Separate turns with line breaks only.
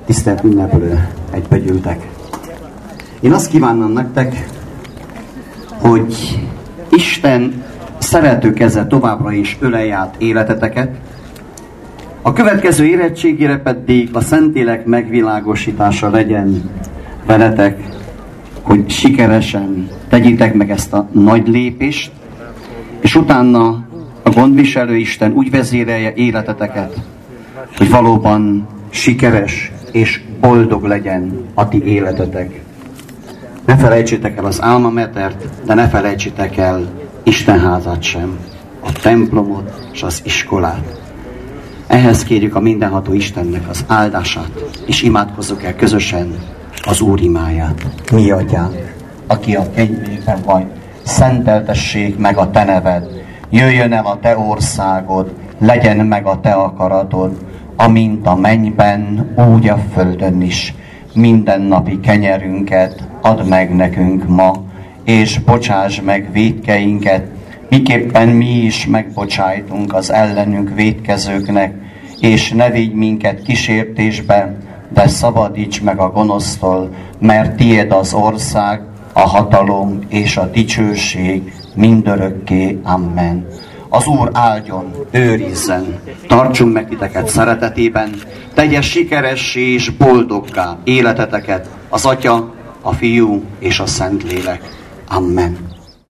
Tisztelt ünneplő egybegyűltek! Én azt kívánom nektek, hogy Isten szerető keze továbbra is ölelje át életeteket, a következő érettségére pedig a Szentlélek megvilágosítása legyen veletek, hogy sikeresen tegyétek meg ezt a nagy lépést, és utána a gondviselő Isten úgy vezérelje életeteket, hogy valóban sikeres és boldog legyen a ti életetek. Ne felejtsétek el az Alma Matert, de ne felejtsétek el Istenházat sem, a templomot és az iskolát. Ehhez kérjük a mindenható Istennek az áldását, és imádkozzuk el közösen az Úr imáját. Mi Atyánk, aki a mennyben vagy, szenteltessék meg a te neved, jöjjön el a te országod, legyen meg a te akaratod, amint a mennyben, úgy a földön is. Mindennapi kenyerünket add meg nekünk ma, és bocsáss meg vétkeinket, miképpen mi is megbocsájtunk az ellenünk vétkezőknek, és ne vigy minket kísértésbe, de szabadíts meg a gonosztól, mert tiéd az ország, a hatalom és a dicsőség mindörökké. Amen. Az Úr áldjon, őrizzen, tartsunk meg titeket szeretetében, tegye sikeressé és boldoggá életeteket az Atya, a Fiú és a Szentlélek. Amen.